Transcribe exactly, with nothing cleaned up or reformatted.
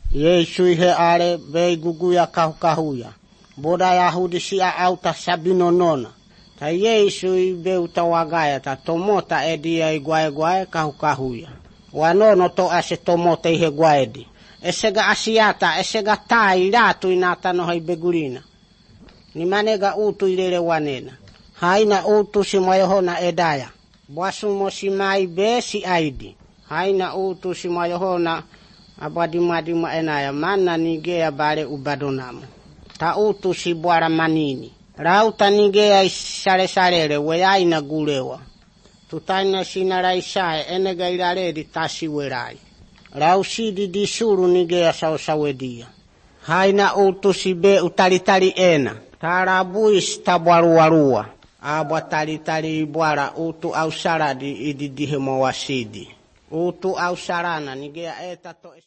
Yesu ihe ale bei guguya kahukahuya. Boda Yahudi siya auta sabino nona. Ta Yesu ibe utawagaya ta tomota edia igwae gwae kahukahuya. Wanono to ase tomota ihe gwaedi. Esega asiata, esega tai ratu inata no hai begurina. Ni manega utu ilele wanena. Haina utu simayohona edaya. Bwasumo simai be si aidi. Haina utu simayohona abadimadima enaya. Mana nigea bale ubadonamu. Ta utu si bwara manini. Rauta nigea isare sarele weyai na gulewa. Tutaina sinara isae enega ilaredi tasi werai. Rausidi di suru nigea sao sawedia. Haina utu si be utalitali ena. Tarabuis tabwaruarua. Abwa talitali ibwara utu au saradi ididihemo wasidi. Utu au sarana nigea eta to